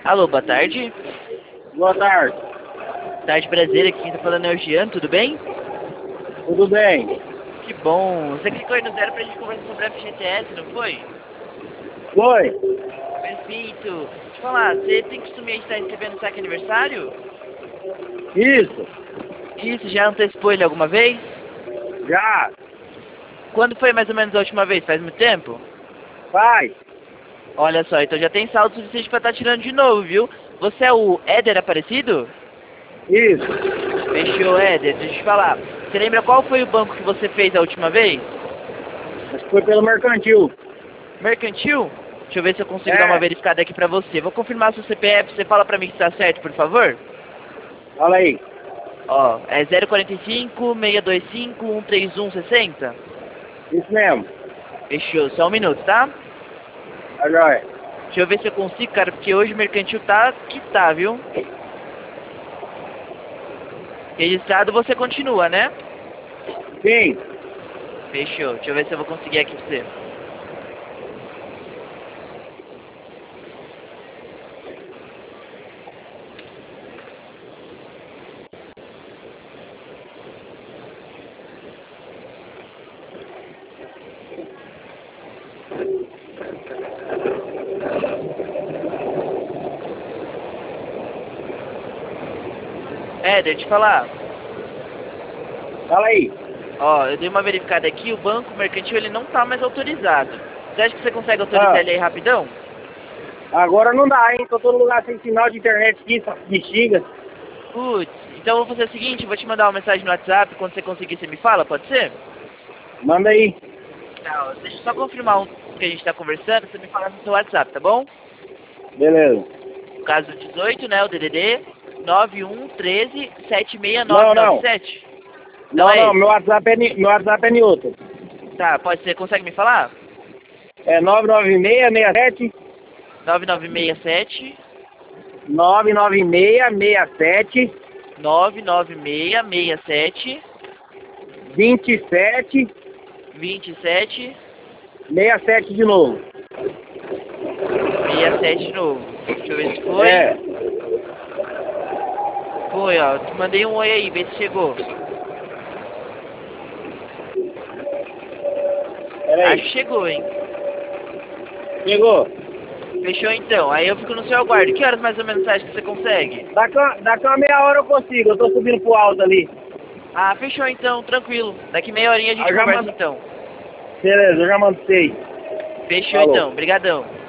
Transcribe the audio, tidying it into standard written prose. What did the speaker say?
Alô, boa tarde. Boa tarde. Tarde, prazer, aqui quem tá falando é o Jean, tudo bem? Tudo bem? Que bom. Você clicou aí no zero pra gente conversar sobre a FGTS, não foi? Foi? Perfeito. Deixa eu falar, você tem costume de estar recebendo saque aniversário? Isso. Isso, já antecipou ele alguma vez? Já. Quando foi mais ou menos a última vez? Faz muito tempo? Faz. Olha só, então já tem saldo suficiente pra estar tirando de novo, viu? Você é o Éder Aparecido? Isso. Fechou, Éder. Deixa eu te falar. Você lembra qual foi o banco que você fez a última vez? Acho que foi pelo mercantil. Mercantil? Deixa eu ver se eu consigo dar uma verificada aqui pra você. Vou confirmar seu CPF, você fala pra mim se tá certo, por favor? Fala aí. Ó, é 045-625-13160? Isso mesmo. Fechou, só um minuto, tá? Tá jóia. Deixa eu ver se eu consigo, cara, porque hoje o mercantil tá que tá, viu? Registrado você continua, né? Sim. Fechou, deixa eu ver se eu vou conseguir aqui pra você. Deixa eu te falar. Fala aí. Ó, eu dei uma verificada aqui, o banco mercantil ele não tá mais autorizado. Você acha que você consegue autorizar ele aí rapidão? Agora não dá, hein? Tô todo lugar sem sinal de internet aqui, só bexiga. Putz, então eu vou fazer o seguinte, eu vou te mandar uma mensagem no WhatsApp, quando você conseguir você me fala, pode ser? Manda aí. Tá, deixa eu só confirmar o que a gente tá conversando, você me fala no seu WhatsApp, tá bom? Beleza. O caso 18, né, o DDD 9113-76997. Não, meu WhatsApp é Newton. Tá, pode ser, consegue me falar? É 99667 9967 99667 99667 27 27 67 de novo. 67 de novo. Deixa eu ver se foi. Foi, ó. Te mandei um oi aí, vê se chegou. Acho que chegou, hein? Chegou. Fechou então. Aí eu fico no seu aguardo. Que horas mais ou menos você acha que você consegue? Daqui uma meia hora eu consigo. Eu tô subindo pro alto ali. Ah, fechou então. Tranquilo. Daqui meia horinha a gente conversa então. Beleza, eu já mandei. Fechou Falou. então. Brigadão.